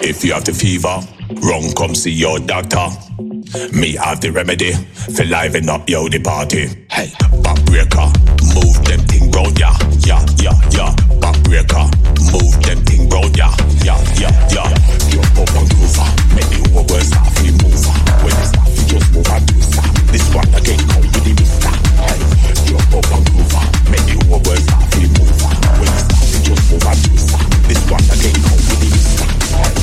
If you have the fever, run come see your doctor. Me have the remedy for liven up yo the party. Hey, backbreaker, move them thing round ya, yeah, yeah, yeah. Backbreaker, move them thing round ya, yeah, yeah, yeah. Jump up and groove, make the whole world start to move. When you start to just move and do stop. This one again come with the mister. Hey, jump up and groove, make the whole world start to move. When you start to just move and do stop. This one again come with the mister. Hey.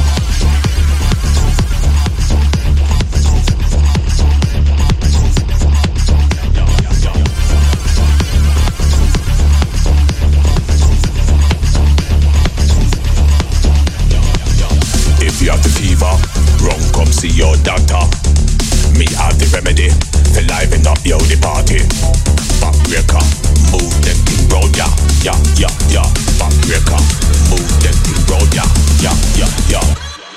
You have the fever, run come see your doctor. Me have the remedy for liven up yo the party. Backbreaker, move them thing round ya, yeah, yeah, yeah. Backbreaker, move them thing round ya, yeah, yeah, yeah.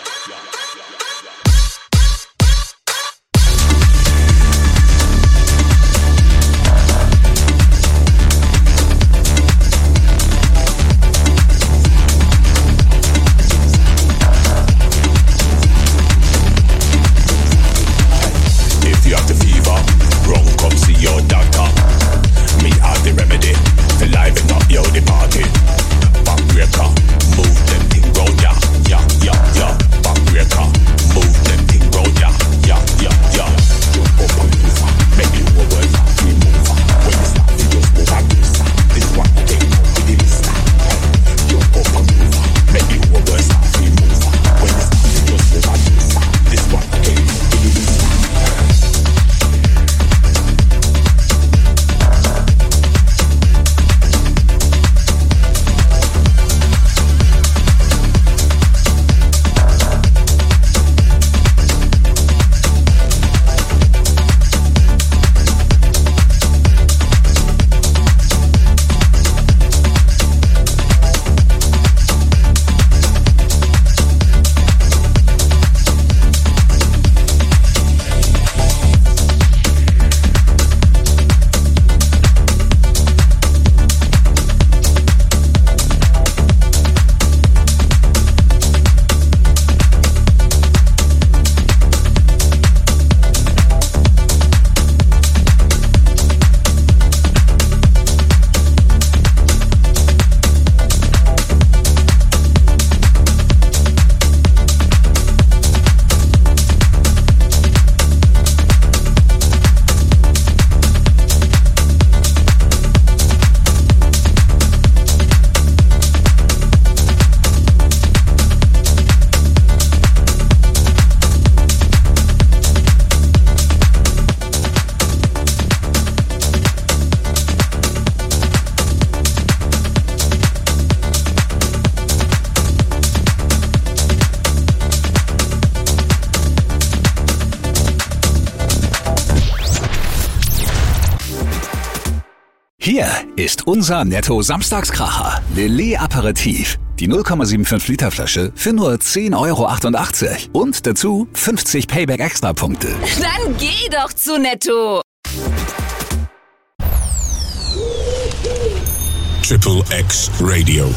Hier ist unser Netto-Samstagskracher. Lillet Aperitif. Die 0,75 Liter Flasche für nur 10,88 €. Und dazu 50 Payback-Extra-Punkte. Dann geh doch zu Netto. Triple X Radio.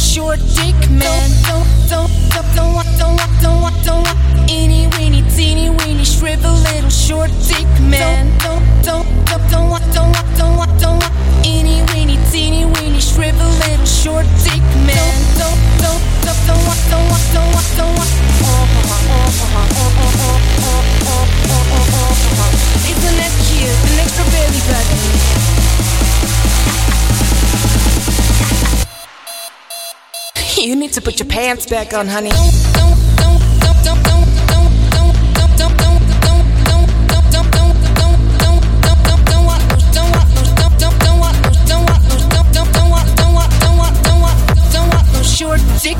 short dick man. Don't want any weeny teeny weeny shrivel little short dick man. Don't want any weeny teeny weeny shrivel little short dick man. Don't want. Isn't that cute? An extra belly button. You need to put your pants back on, honey. Short dick.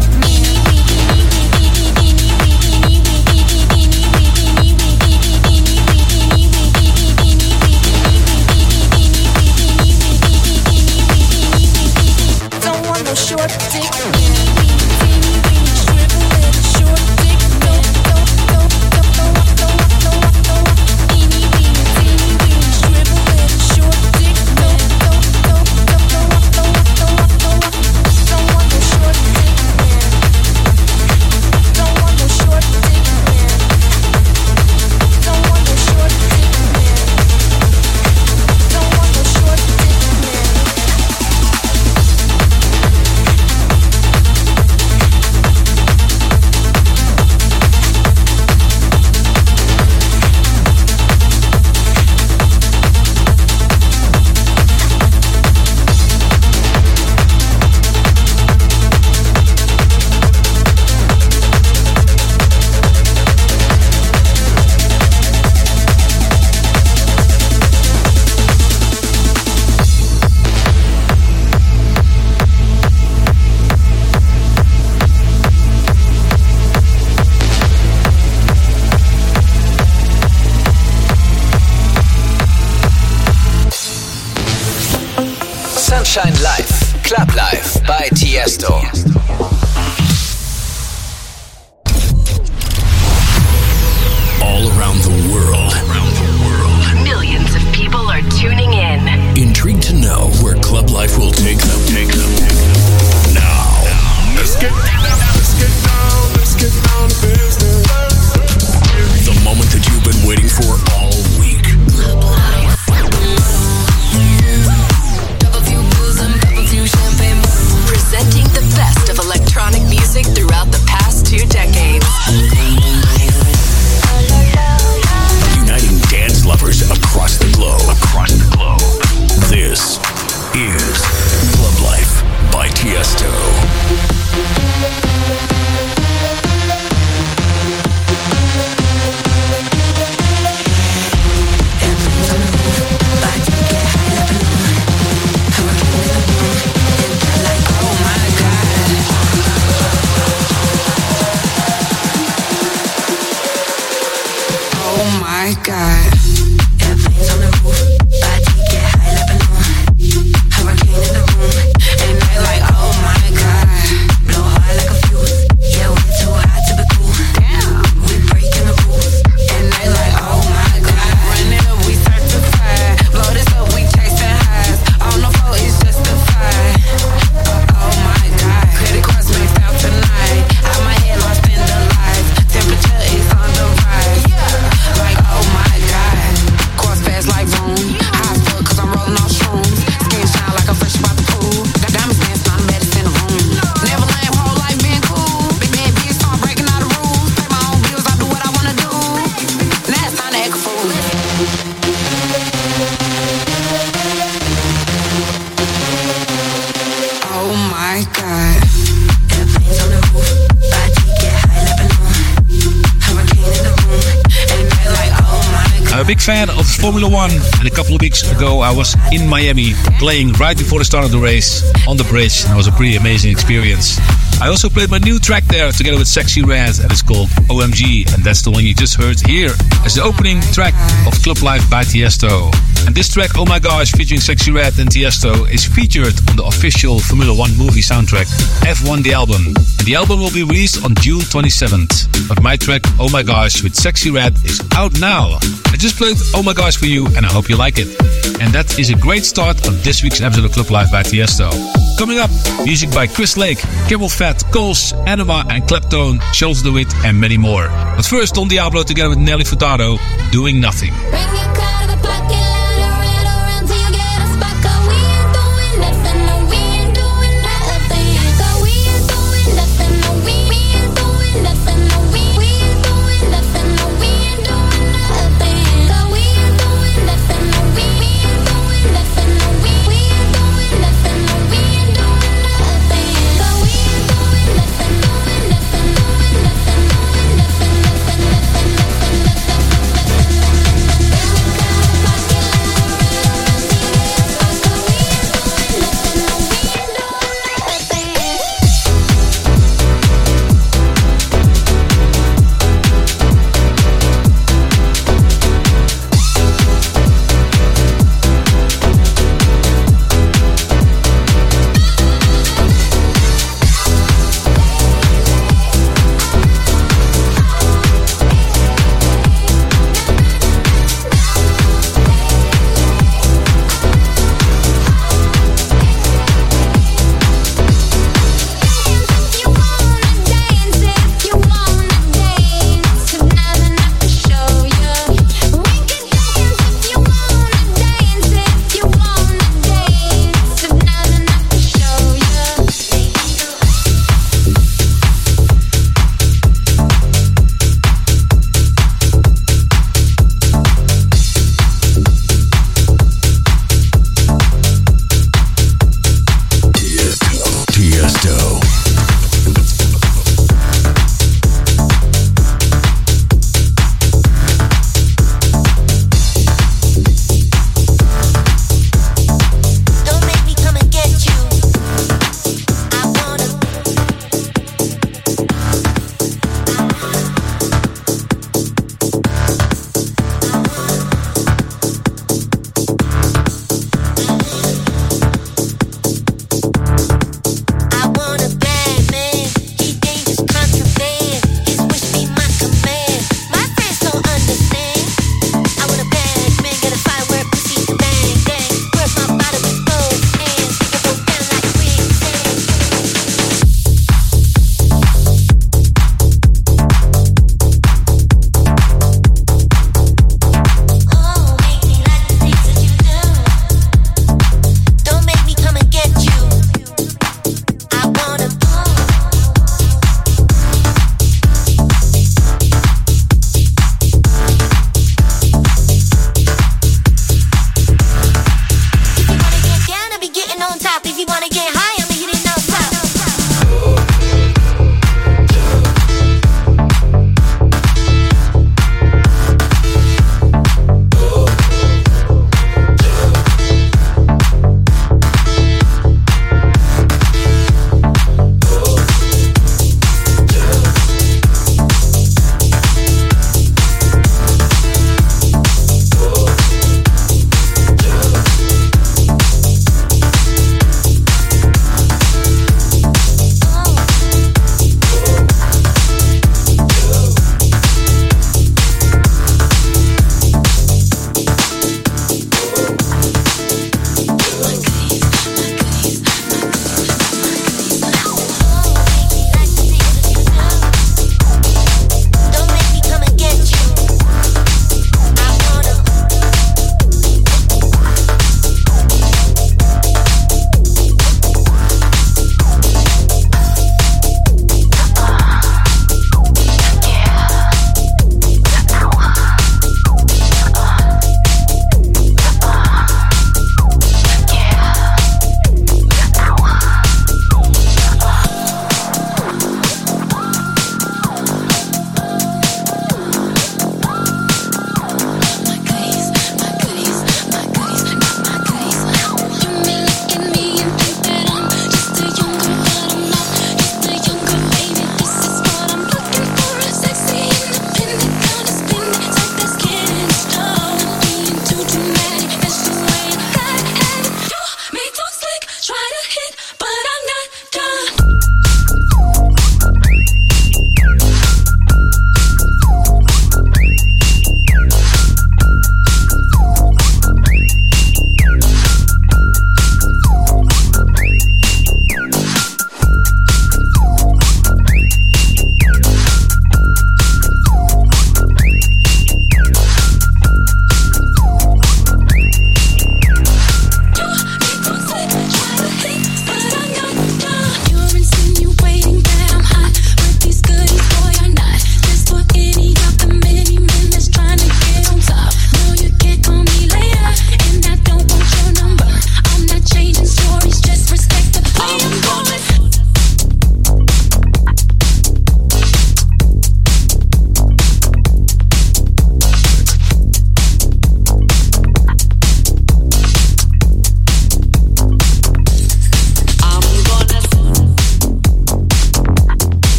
Don't want no short dick. Sunshine Live, Club Live bei Tiesto. All around the world. Millions of people are tuning in. Intrigued to know where Club Life will take them. Now, let's get down to business. The moment that you've been waiting for all week. Club Life. Presenting the best of electronic music throughout the past 2 decades. Uniting dance lovers across the globe. This is Club Life by Tiesto. God. Airplanes on the roof, body get high like balloon. Hurricane in the room, and they like, oh my God. Blow hard like a fuse, yeah, we're too hot to be cool. Damn, we breaking the rules, and they like, oh my God. Run it up, we certified. Blow this up, we chasing highs. On the floor, it's justified. Oh my God, credit cards maxed out tonight. Out my head, lost in the lights. Temperature is on the rise. Like, oh my God, course fast like Rome. High as fuck 'cause I'm rolling off shrooms. Skin shine like I'm fresh about the pool. Got diamonds dancing on the baddest in the room. Never lame, whole life being cool. Big bad bitch, start breaking all the rules. Pay my own bills, I do what I wanna do. Now it's time to act a fool. Oh my God. Airplanes on the roof, body get high like balloon. Hurricane in the room, and they're like, oh my God. I'm a big fan of Formula One, and a couple of weeks ago I was in Miami playing right before the start of the race on the bridge, and it was a pretty amazing experience. I also played my new track there together with Sexy Red, and it's called OMG, and that's the one you just heard here as the opening track of Club Life by Tiesto. And this track, Oh My Gosh, featuring Sexy Red and Tiesto, is featured on the official Formula One movie soundtrack, F1 The Album. And the album will be released on June 27th. But my track, Oh My Gosh, with Sexy Red is out now. I just played Oh My Gosh for you, and I hope you like it. And that is a great start of this week's episode of Club Live by Tiesto. Coming up, music by Chris Lake, Kimmel Fat, Coles, Anima and Clapton, Charles DeWitt, and many more. But first, Don Diablo together with Nelly Furtado, Doing Nothing. We're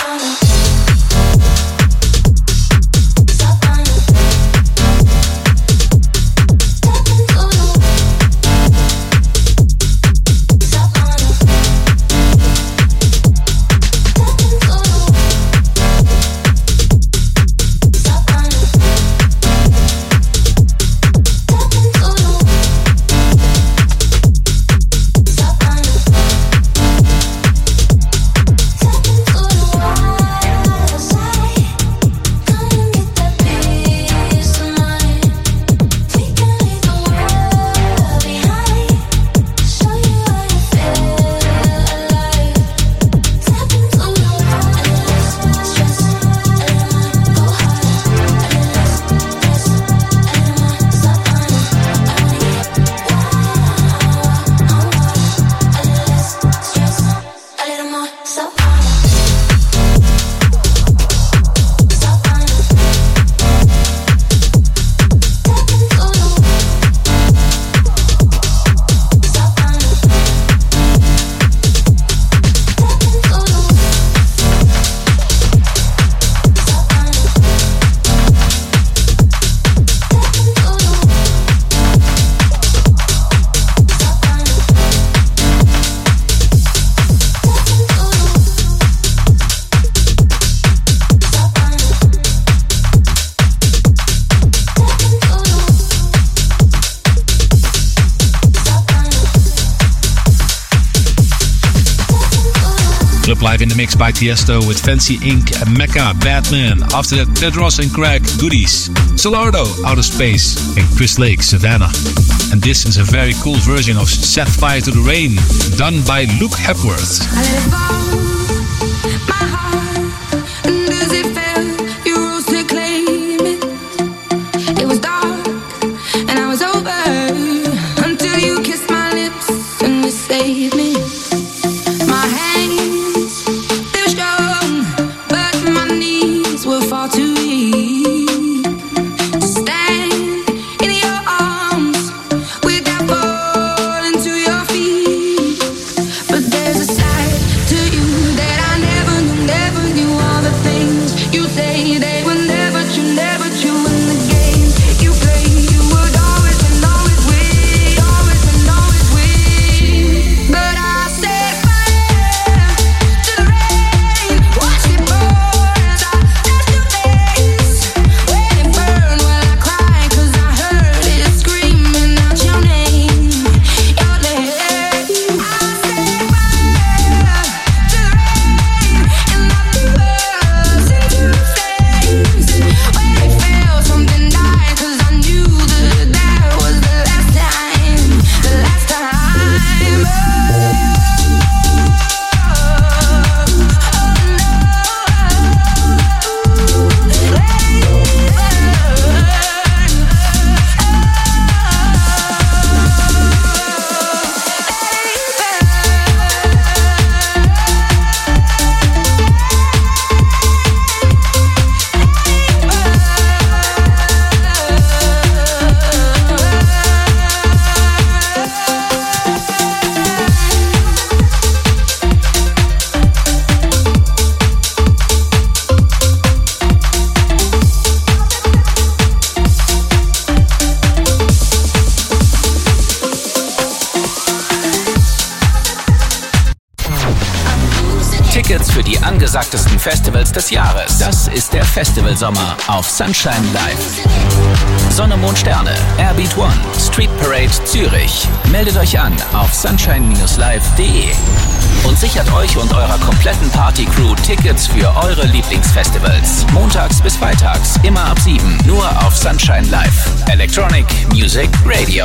Live in the mix by Tiesto with Fancy Inc., Mecca, Batman. After that, Tedros and Craig, Goodies, Solardo, Outer Space, and Chris Lake, Savannah. And this is a very cool version of Set Fire to the Rain, done by Luke Hepworth. Angesagtesten Festivals des Jahres. Das ist der Festivalsommer auf Sunshine Live. Sonne, Mond, Sterne, Airbeat One, Street Parade Zürich. Meldet euch an auf sunshine-live.de und sichert euch und eurer kompletten Party-Crew Tickets für eure Lieblingsfestivals. Montags bis freitags, immer ab 7, nur auf Sunshine Live. Electronic Music Radio.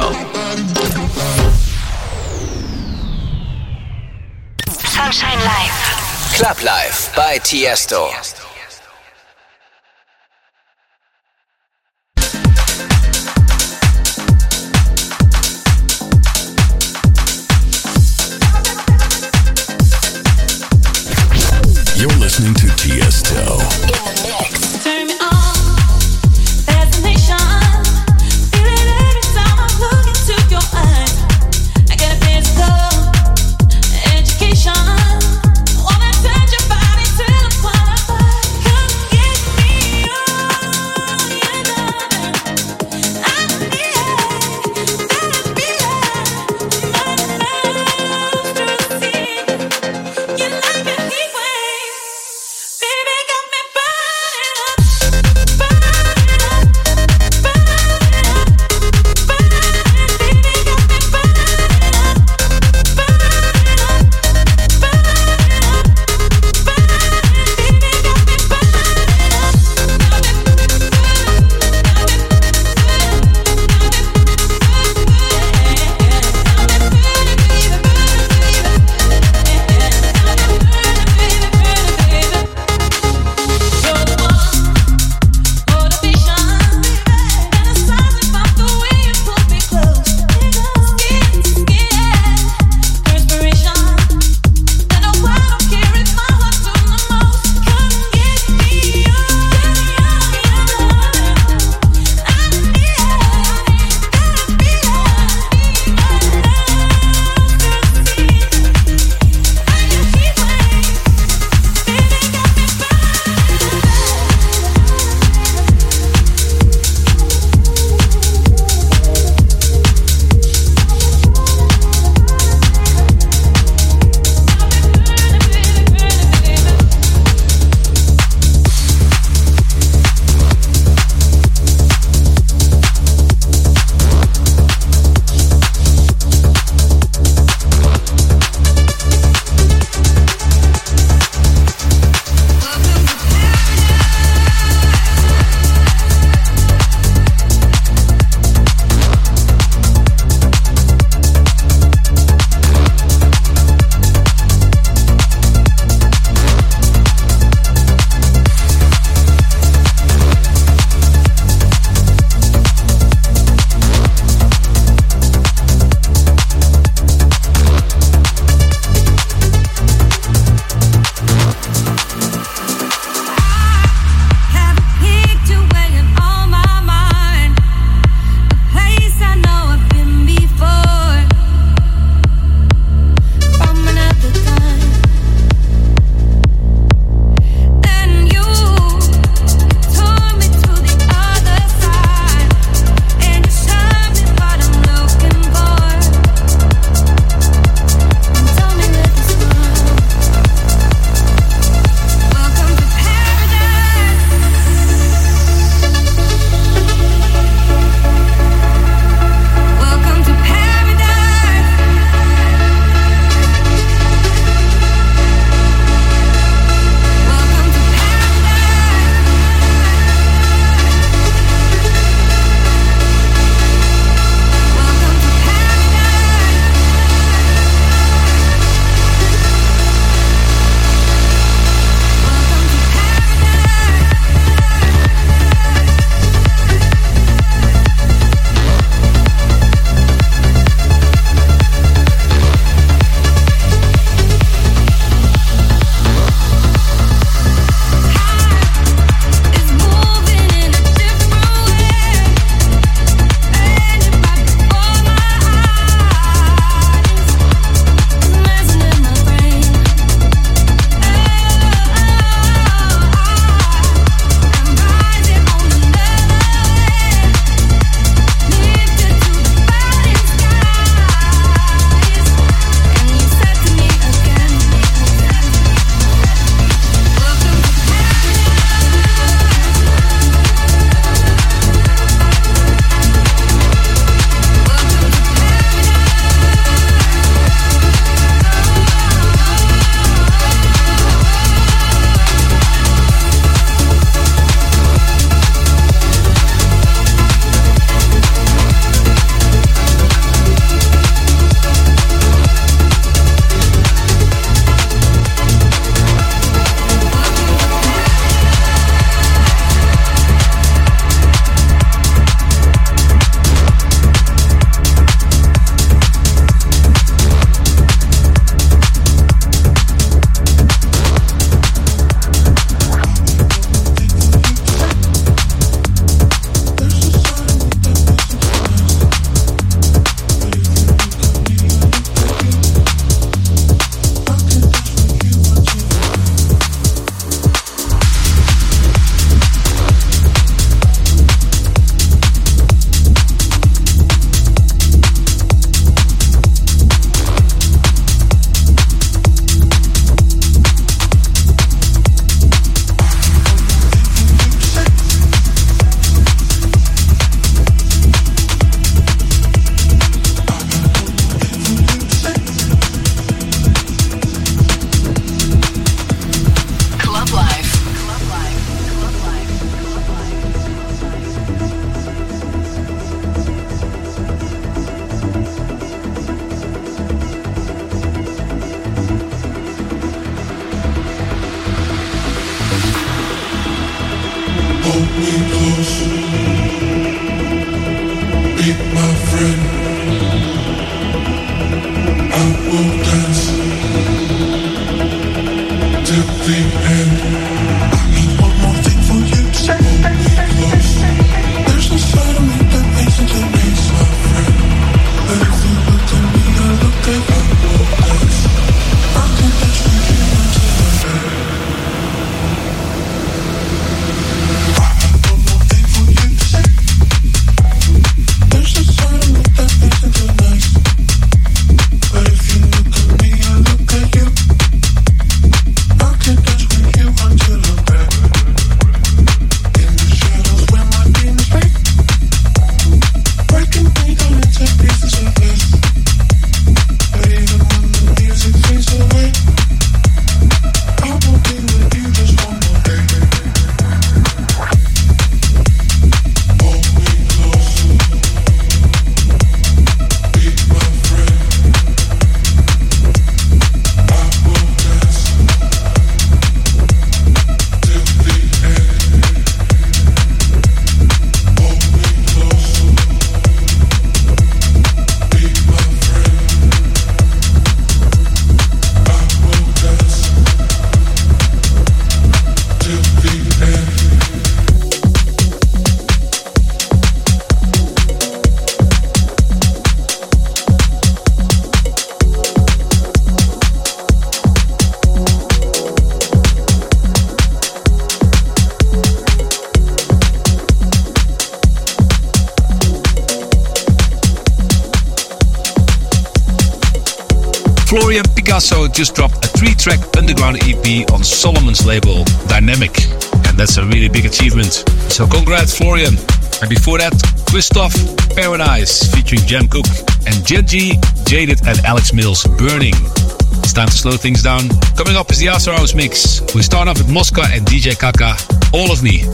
Sunshine Live. Club Live bei Tiesto. You're listening to Tiesto. In the mix. Turn me on, fascination. Feel it every time I look into your eyes. I get a physical education. Wanna touch your body till the point. Florian Picasso just dropped a 3-track underground EP on Solomon's label, Dynamic. And that's a really big achievement. So congrats, Florian. And before that, Christoph, Paradise, featuring Jam Cook. And Genji, Jaded and Alex Mills, Burning. It's time to slow things down. Coming up is the After Hours mix. We start off with Mosca and DJ Kaka, All of Me.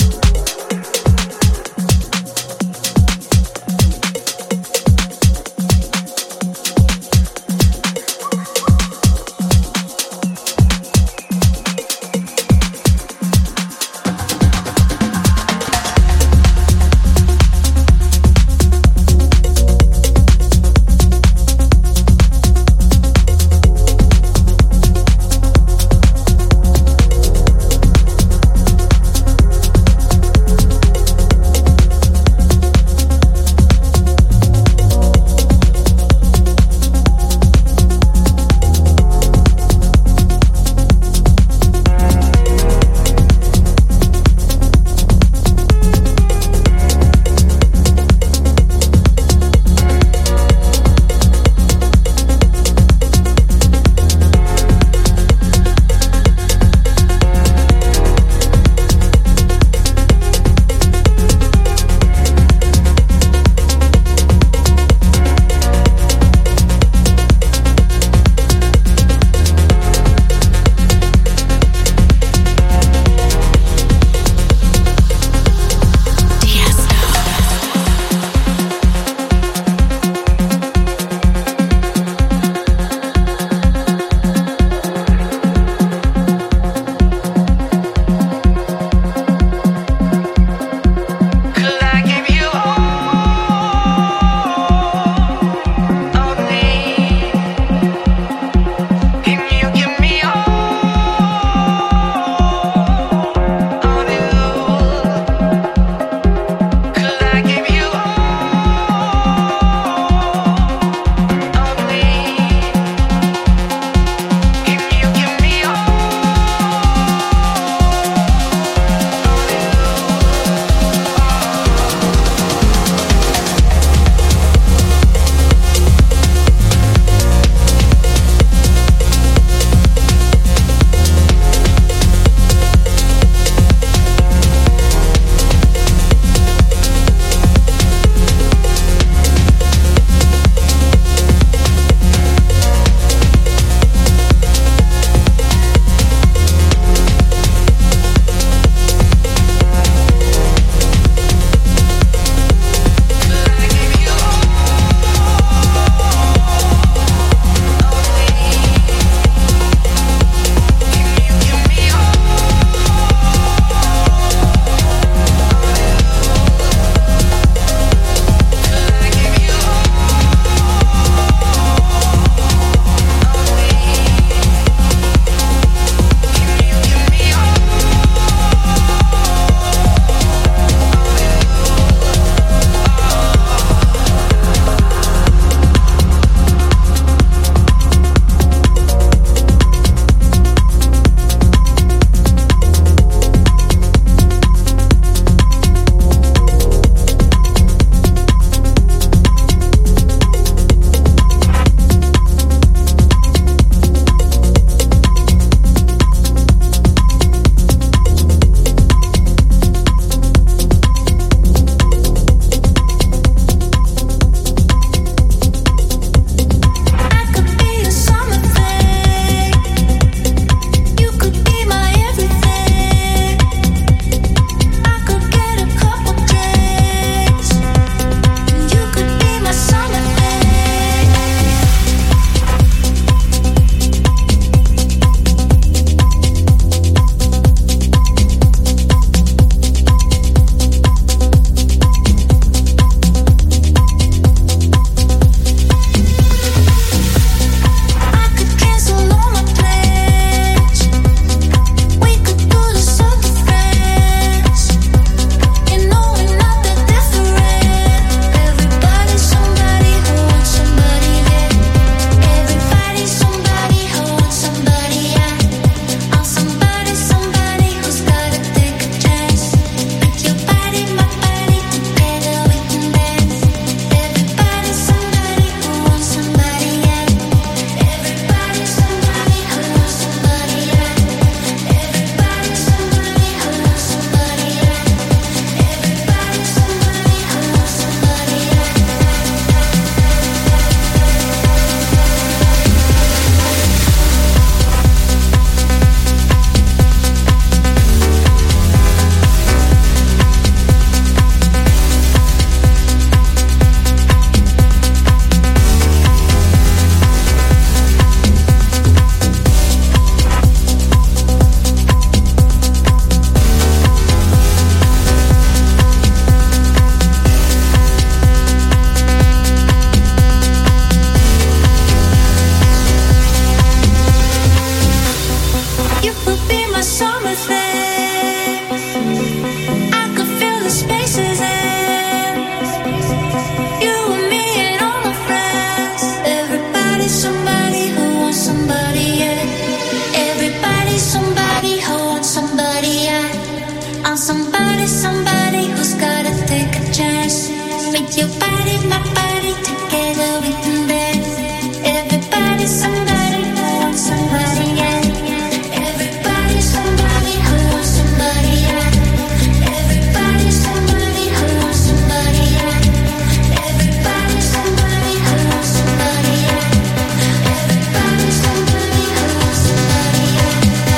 somebody who's gotta take a chance. With your body, my body, together we can dance. Everybody, somebody who wants somebody, yeah. Everybody, somebody who loves somebody, yeah. Everybody, somebody who loves somebody, yeah. Everybody, somebody who loves somebody, yeah. Everybody, somebody who loves somebody, yeah.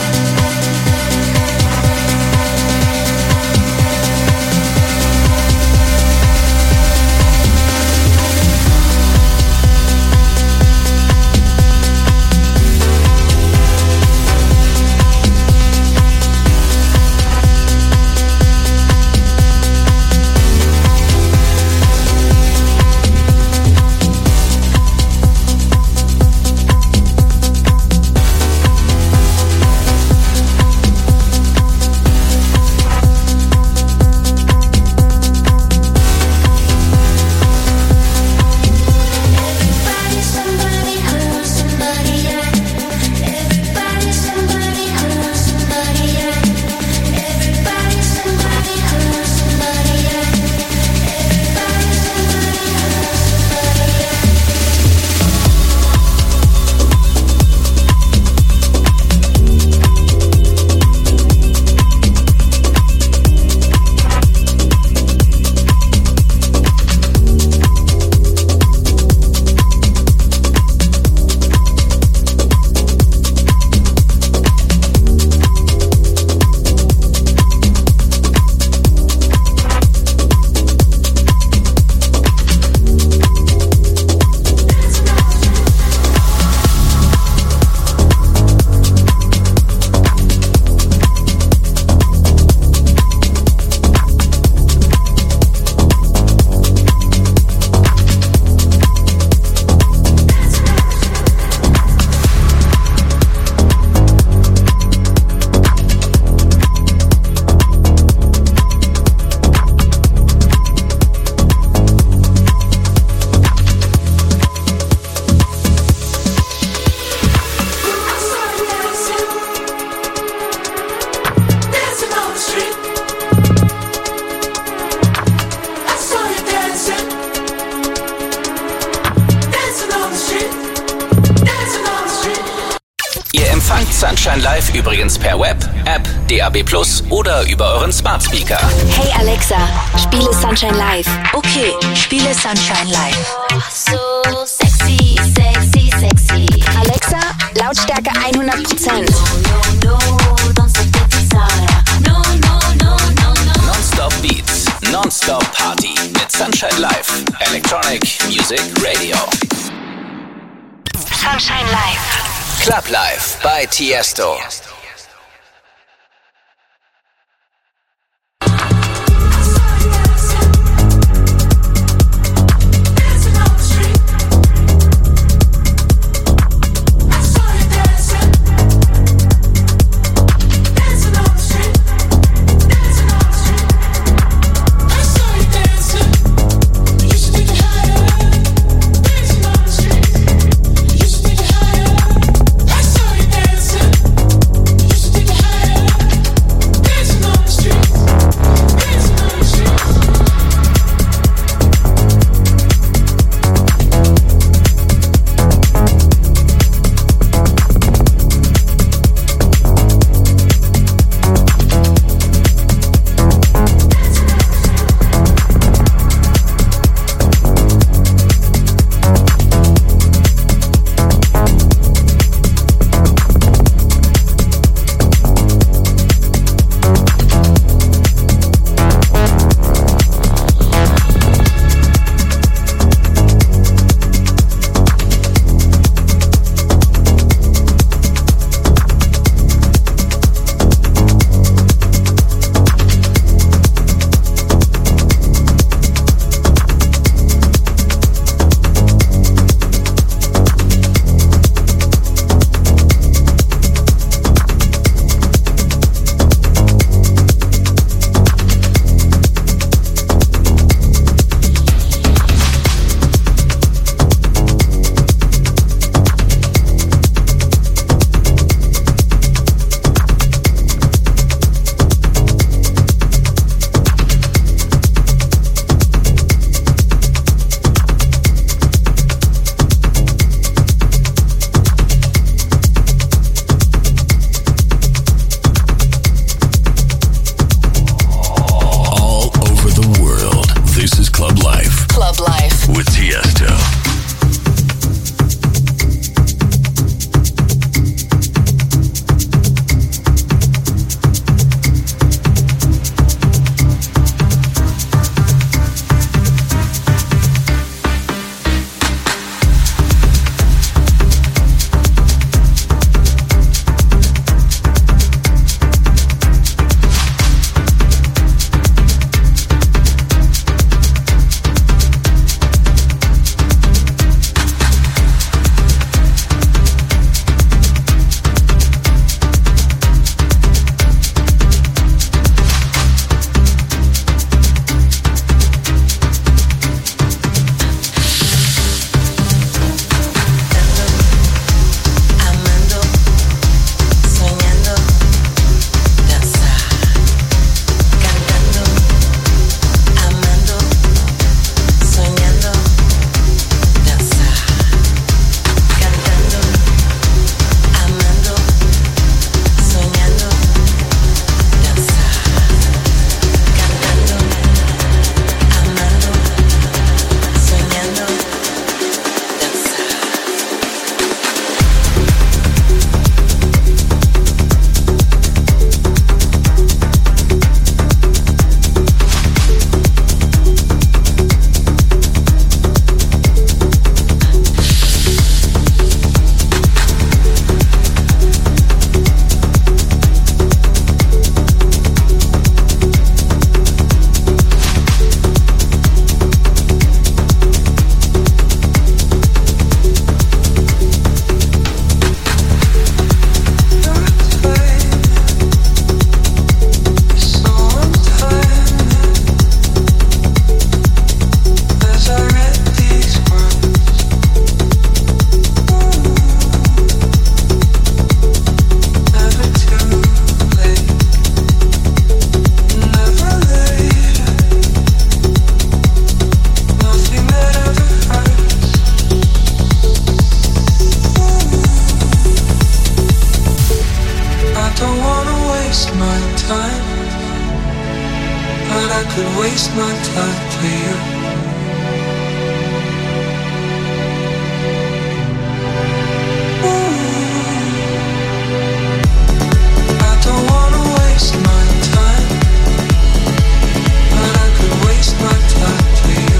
Sunshine Live übrigens per Web, App, DAB+ oder über euren Smart Speaker. Hey Alexa, spiele Sunshine Live. Okay, spiele Sunshine Live. So sexy, sexy, sexy. Alexa, Lautstärke 100%. No, don't stop the desire. No. Non-stop Beats, Non-stop Party mit Sunshine Live, Electronic Music Radio. Sunshine Live. Club Live bei Tiesto. but I could waste my time with you. I don't wanna waste my time, but I could waste my time with you.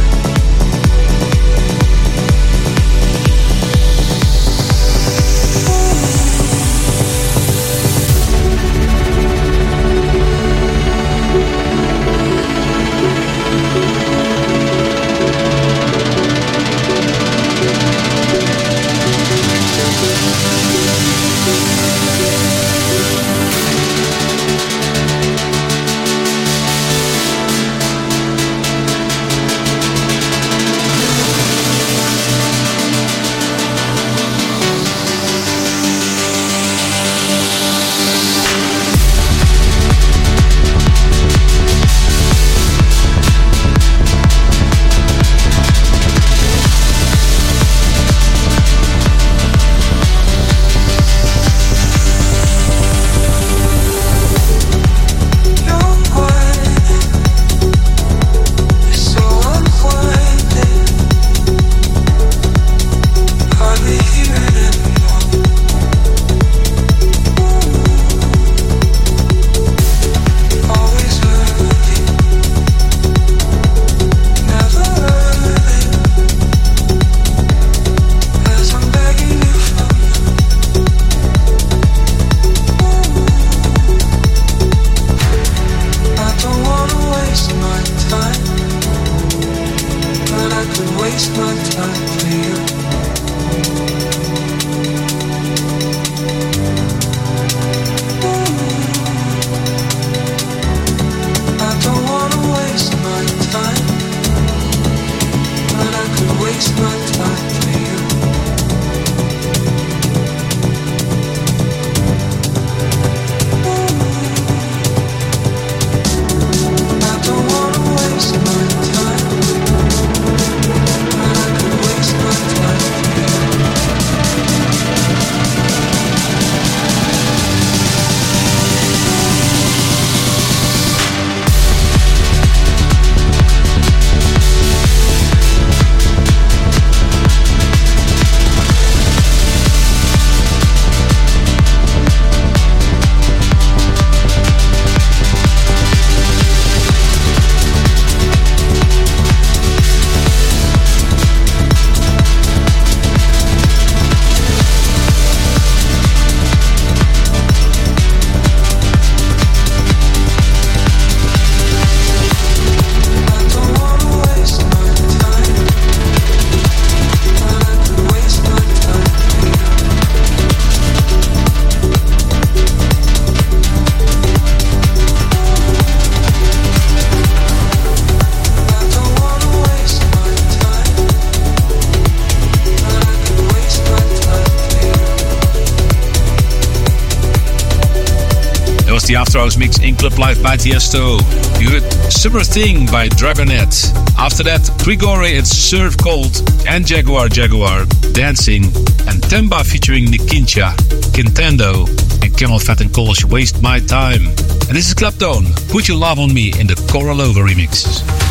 The After Hours mix in Club Live by Tiesto. You heard Summer Thing by Dragonette. After that, Grigori and Surf Cold and Jaguar Dancing, and Temba featuring Nikincha, Quintendo, and Camel Fat and Colch Waste My Time. And this is Clapton, Put Your Love on Me in the Coralova remix.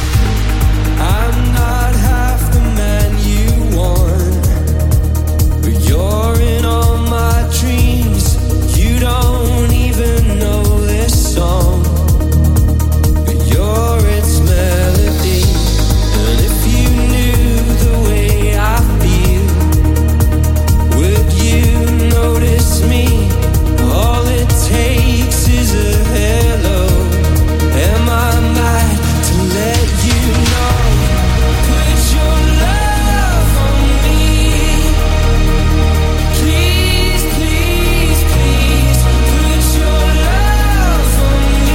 I'm not half the man you want, but you're in all my dreams. You don't even know this song, but you're its melody. And if you knew the way I feel, would you notice me? All it takes is a hello. Am I mad to let you know? Put your love on me. Please, please, please. Put your love on me.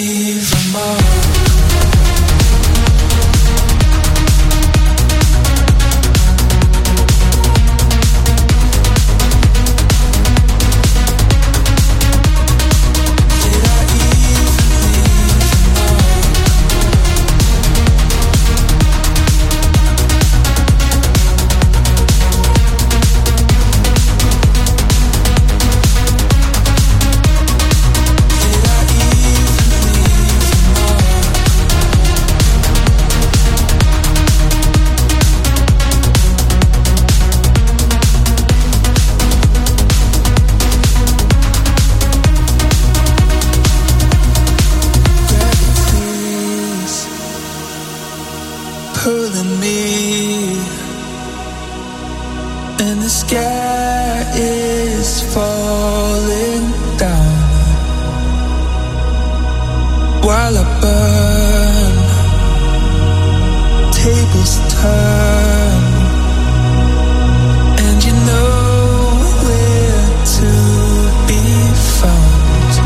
leave a mark? Pulling me, and the sky is falling down while I burn, tables turn, and you know where to be found.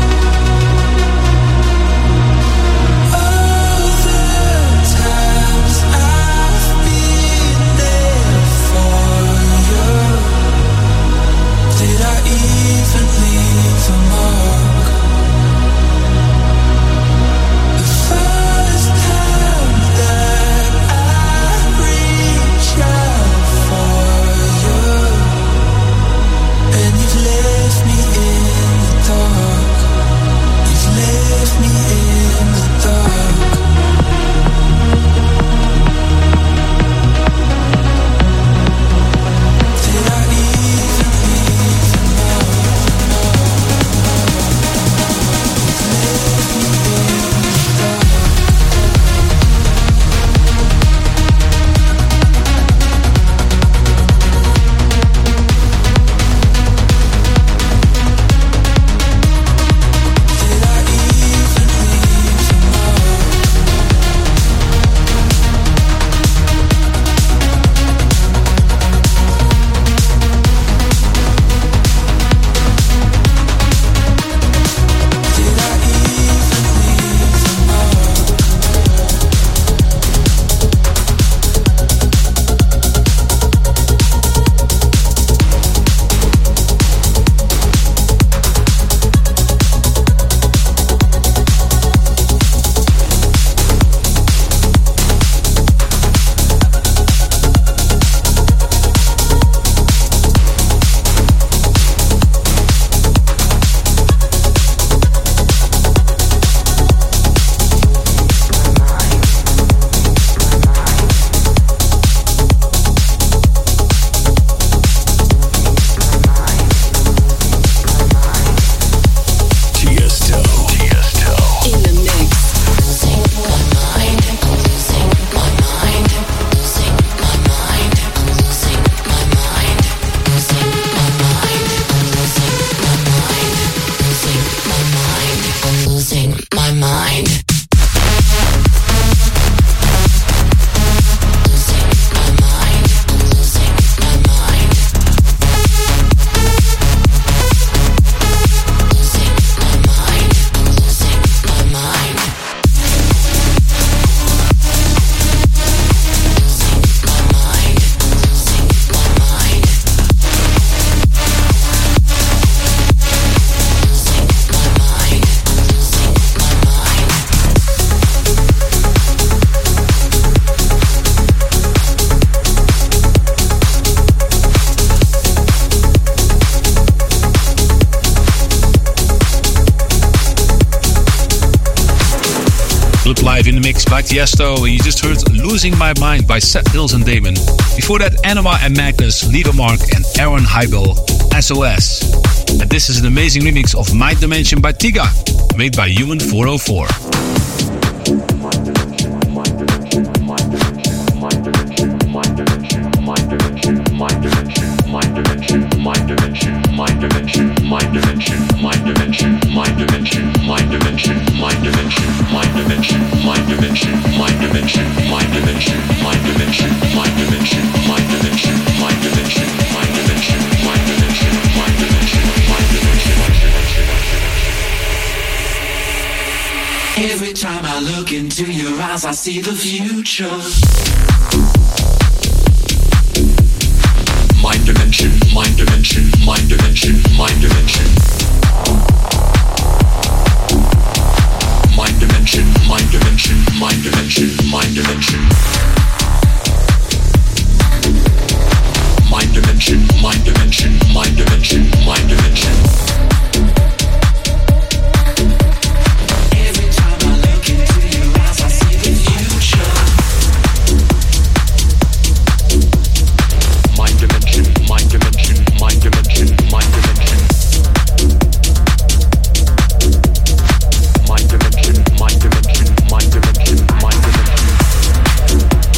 Live in the mix by Tiesto. You just heard Losing My Mind by Seth Hills and Damon. Before that, Anima and Magnus, Leave a Mark, and Aaron Heibel, SOS. And this is an amazing remix of Mind Dimension by Tiga, made by Human 404. If Every time I look into your eyes, I see the future. Mind dimension, mind dimension, mind dimension, mind dimension. Mind dimension, mind dimension, mind dimension, mind dimension. Mind dimension, mind dimension, mind dimension, mind dimension. Every time I look into your eyes, I see the future. Mind dimension, mind dimension, mind dimension, mind dimension. Mind dimension, mind dimension, mind dimension, mind dimension.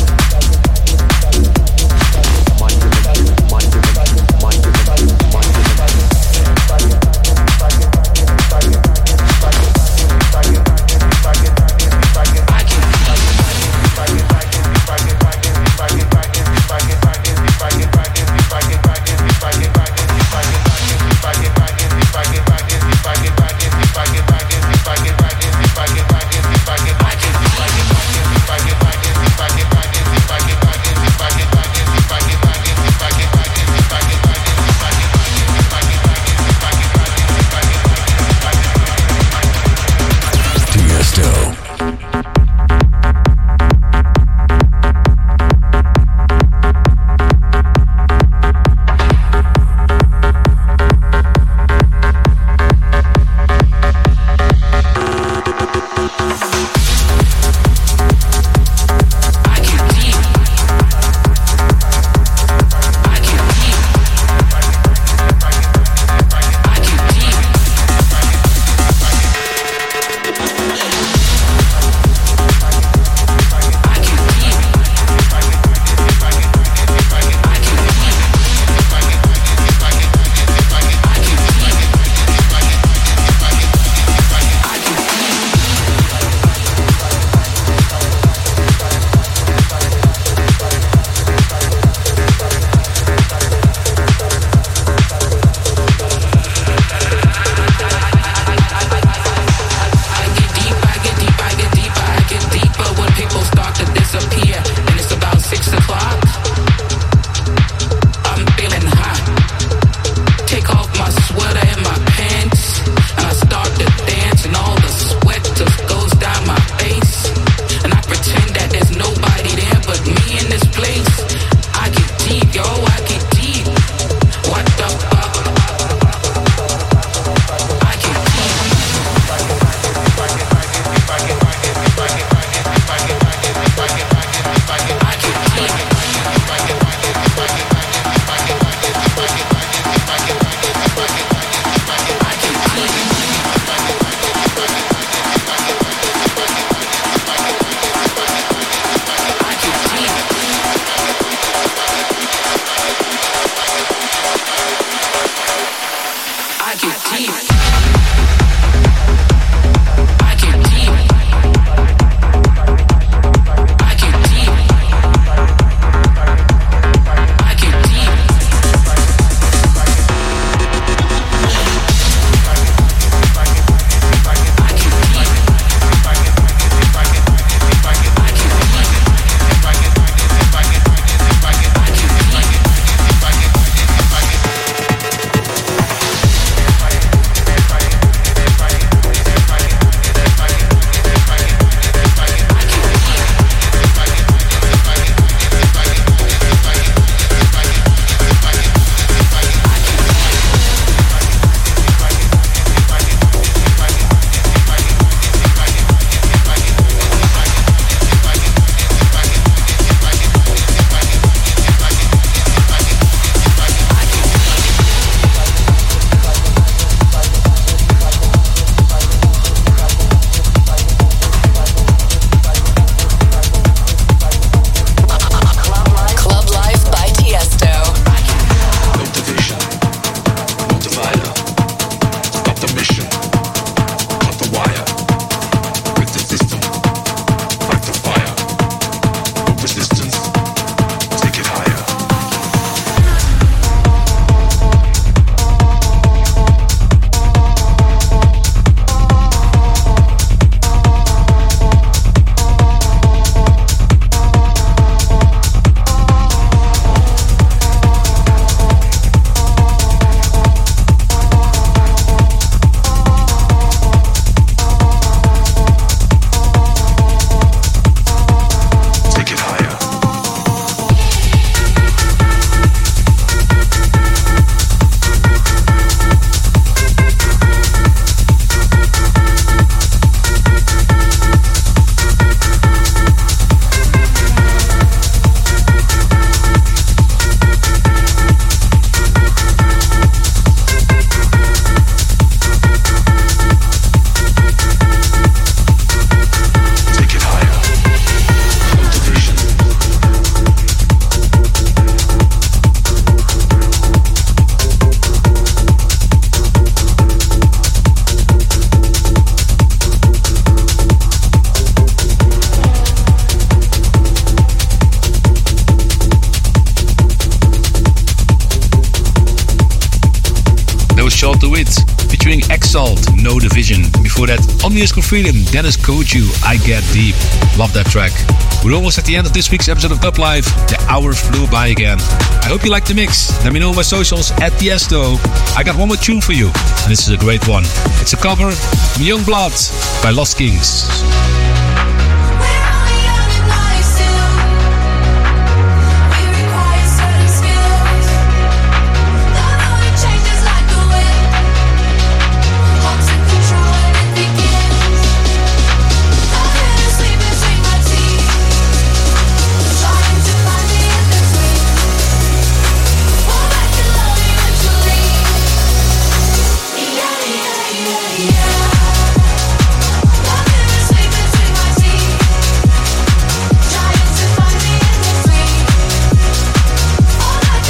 Exalt, No Division. Before that, on Musical Freedom, Dennis Koju, I Get Deep. Love that track. We're almost at the end of this week's episode of Club Live. The hour flew by again. I hope you liked the mix. Let me know on my socials at Tiesto. I got one more tune for you, and this is a great one. It's a cover from Young Blood by Lost Kings.